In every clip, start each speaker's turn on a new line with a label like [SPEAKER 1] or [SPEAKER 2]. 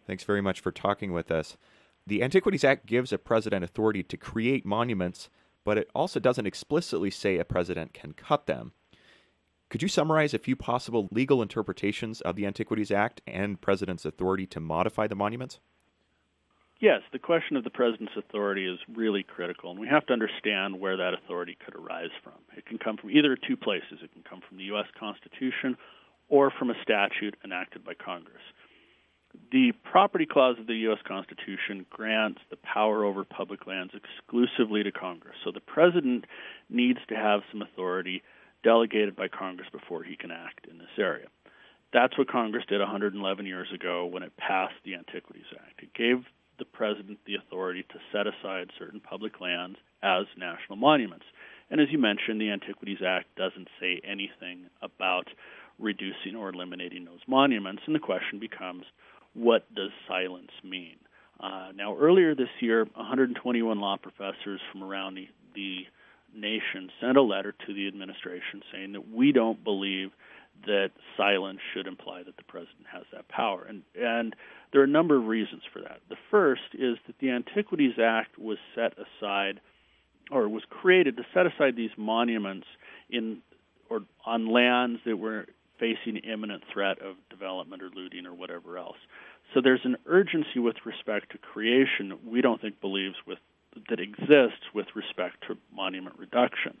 [SPEAKER 1] Thanks very much for talking with us. The Antiquities Act gives a president authority to create monuments, but it also doesn't explicitly say a president can cut them. Could you summarize a few possible legal interpretations of the Antiquities Act and president's authority to modify the monuments?
[SPEAKER 2] Yes, the question of the president's authority is really critical, and we have to understand where that authority could arise from. It can come from either two places. It can come from the U.S. Constitution or from a statute enacted by Congress. The Property Clause of the U.S. Constitution grants the power over public lands exclusively to Congress, so the president needs to have some authority delegated by Congress before he can act in this area. That's what Congress did 111 years ago when it passed the Antiquities Act. It gave the president the authority to set aside certain public lands as national monuments. And as you mentioned, the Antiquities Act doesn't say anything about reducing or eliminating those monuments, and the question becomes, what does silence mean? Now, earlier this year, 121 law professors from around the nation sent a letter to the administration saying that we don't believe that silence should imply that the president has that power. And there are a number of reasons for that. The first is that the Antiquities Act was set aside, or was created to set aside these monuments on lands that were facing imminent threat of development or looting or whatever else. So there's an urgency with respect to creation that we don't think that exists with respect to monument reduction.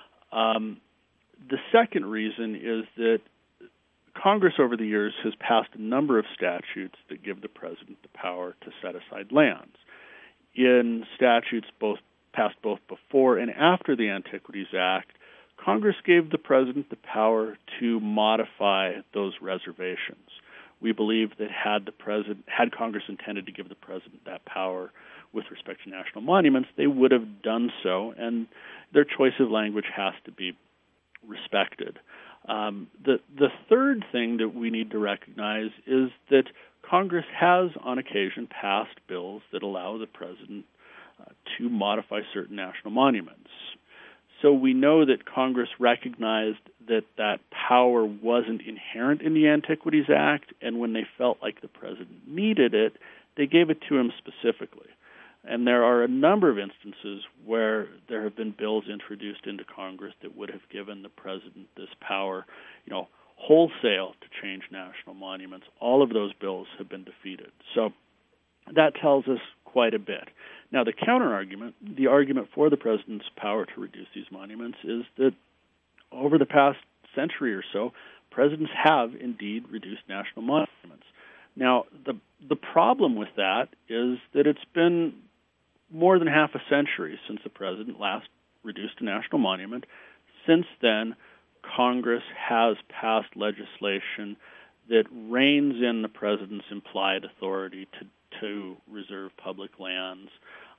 [SPEAKER 2] The second reason is that Congress over the years has passed a number of statutes that give the president the power to set aside lands. In statutes passed both before and after the Antiquities Act, Congress gave the president the power to modify those reservations. We believe that had Congress intended to give the president that power with respect to national monuments, they would have done so, and their choice of language has to be respected. The third thing that we need to recognize is that Congress has, on occasion, passed bills that allow the president to modify certain national monuments. So we know that Congress recognized that power wasn't inherent in the Antiquities Act, and when they felt like the president needed it, they gave it to him specifically. And there are a number of instances where there have been bills introduced into Congress that would have given the president this power, wholesale to change national monuments. All of those bills have been defeated. So that tells us quite a bit. Now, the counter-argument, the argument for the president's power to reduce these monuments, is that over the past century or so, presidents have indeed reduced national monuments. Now, the problem with that is that it's been more than half a century since the president last reduced a national monument. Since then, Congress has passed legislation that reins in the president's implied authority to reserve public lands.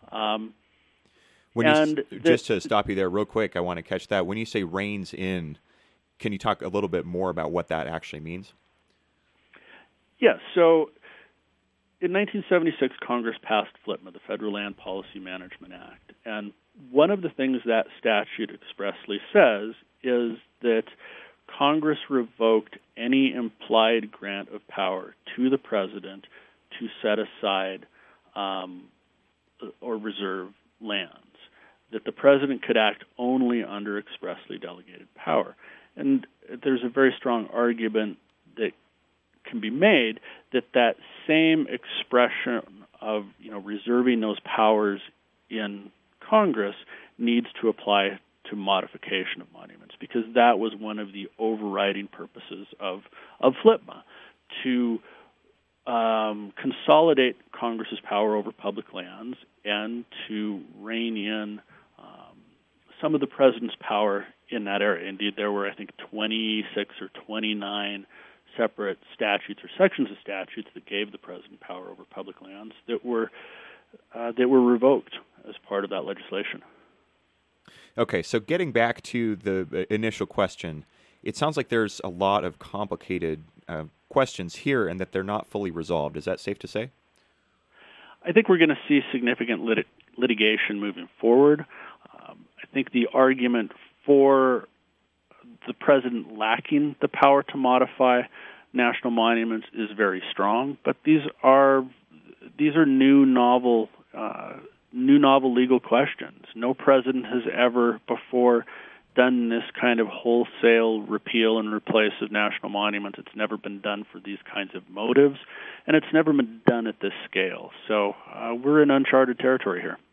[SPEAKER 1] Just to stop you there real quick, I want to catch that. When you say reins in, can you talk a little bit more about what that actually means?
[SPEAKER 2] Yes. So in 1976, Congress passed FLPMA, the Federal Land Policy Management Act. And one of the things that statute expressly says is that Congress revoked any implied grant of power to the president to set aside or reserve lands, that the president could act only under expressly delegated power. And there's a very strong argument that can be made that same expression of reserving those powers in Congress needs to apply to modification of monuments, because that was one of the overriding purposes of FLPMA, to consolidate Congress's power over public lands and to rein in some of the president's power in that area. Indeed, there were, I think, 26 or 29 separate statutes or sections of statutes that gave the president power over public lands that were revoked as part of that legislation.
[SPEAKER 1] Okay, so getting back to the initial question, it sounds like there's a lot of complicated questions here and that they're not fully resolved. Is that safe to say?
[SPEAKER 2] I think we're going to see significant litigation moving forward. I think the argument for the president lacking the power to modify national monuments is very strong, but these are new novel legal questions. No president has ever before done this kind of wholesale repeal and replace of national monuments. It's never been done for these kinds of motives, and it's never been done at this scale. So we're in uncharted territory here.